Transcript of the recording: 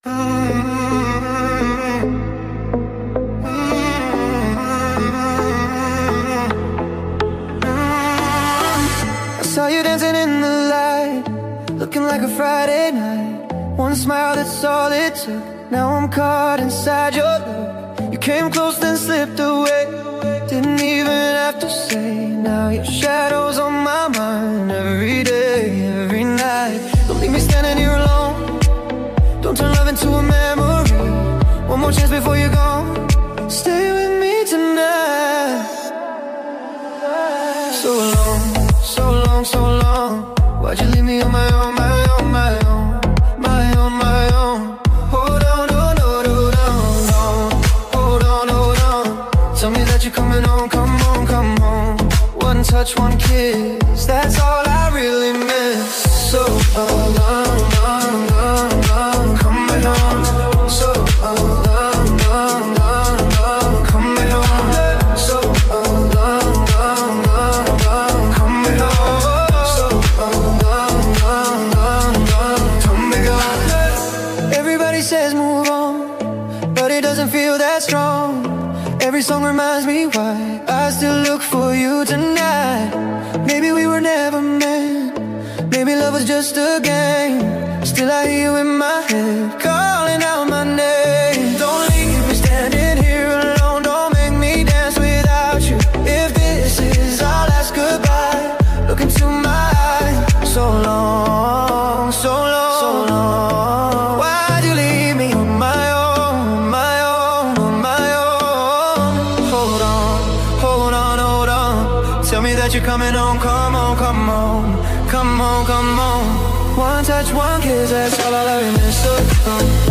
I saw you dancing in the light, looking like a Friday night. One smile, that's all it took. Now I'm caught inside your love. You came close then slipped away, didn't even have to say. Now your shadow's on my mind every day, every night. Don't leave me standing here alone, don't turn love into a memory. One more chance before you're gone, stay with me tonight. So long, so long, so long, why'd you leave me on my own, my own, my own, my own, my own? Hold on, hold on, hold on, hold on, hold on. Tell me that you're coming home, come home, come home. One touch, one kiss, that's all I really miss. So long, long, long, long, come back home. So long, long, long, long, come back home. So long, long, long, long, come back home. So long, long, long, long, come back home. Everybody says move on, but it doesn't feel that strong. Every song reminds me why I still look for you tonight. Maybe we were never meant, maybe love was just a game. Still I hear you in my head, calling out my name. Don't leave me standing here alone, don't make me dance without you. If this is our last goodbye, look into my eyes. So long, so long, so long. Why'd you leave me on my own, my own, on my own? Hold on, hold on, hold on. Tell me that you're coming home, come on, come on, come on, come on. One touch, one kiss, that's all I'll ever miss. So